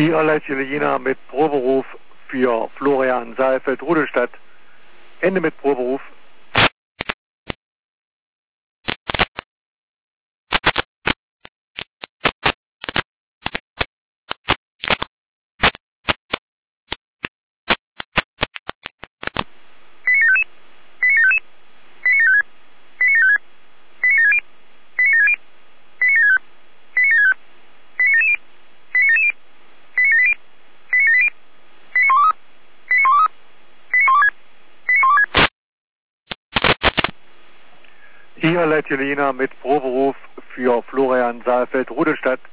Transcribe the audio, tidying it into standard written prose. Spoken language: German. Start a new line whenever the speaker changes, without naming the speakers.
Ihrerseits Jelena mit Proberuf für Florian Saalfeld-Rudelstadt. Ende mit Proberuf. Ihrerseits Jelena mit Proberuf für Florian Saalfeld-Rudelstadt.